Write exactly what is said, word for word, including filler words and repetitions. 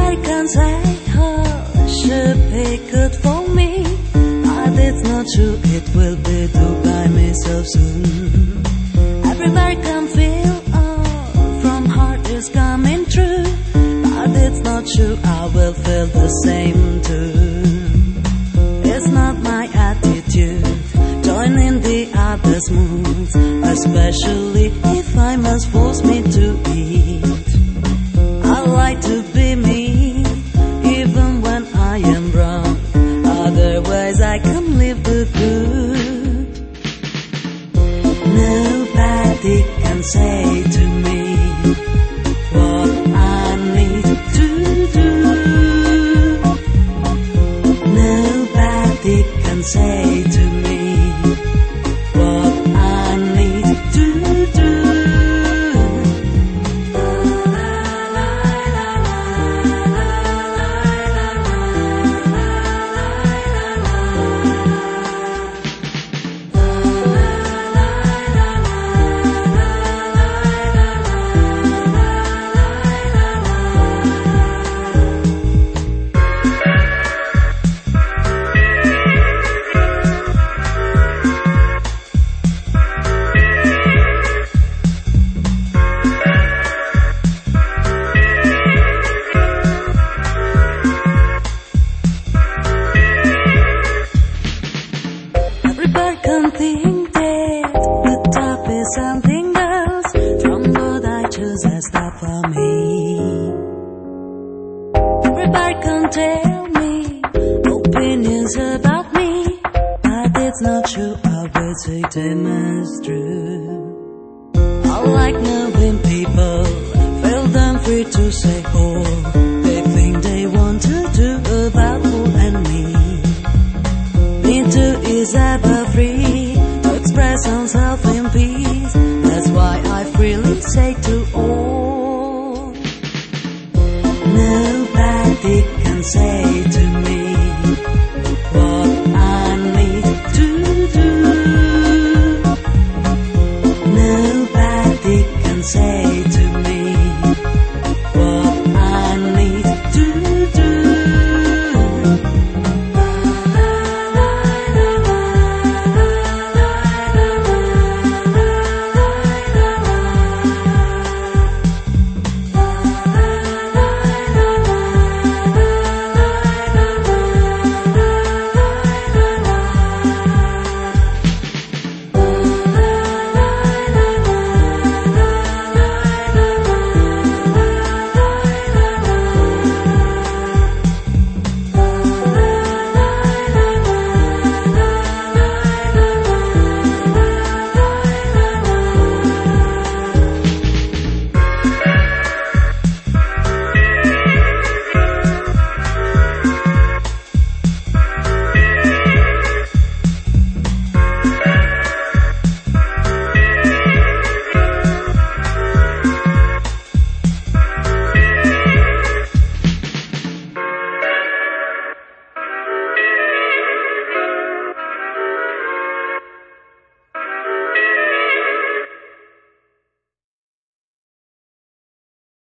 Everybody can say, oh, should be good for me, but it's not true, it will be to buy me so soon. Everybody can feel, oh, from heart is coming true, but it's not true, I will feel the same too. It's not my attitude, joining the others' moods, especially if I must force me to eat. I like to be me, even when I am wrong, otherwise I can live the good. Nobody can say to me what I need to do. Nobody can say to me what I need to do. Everybody can think that the top is something else from what I choose as top for me. Everybody can tell me opinions about me, but it's not true, I will say them as true. I like knowing people, feel them free to say oh.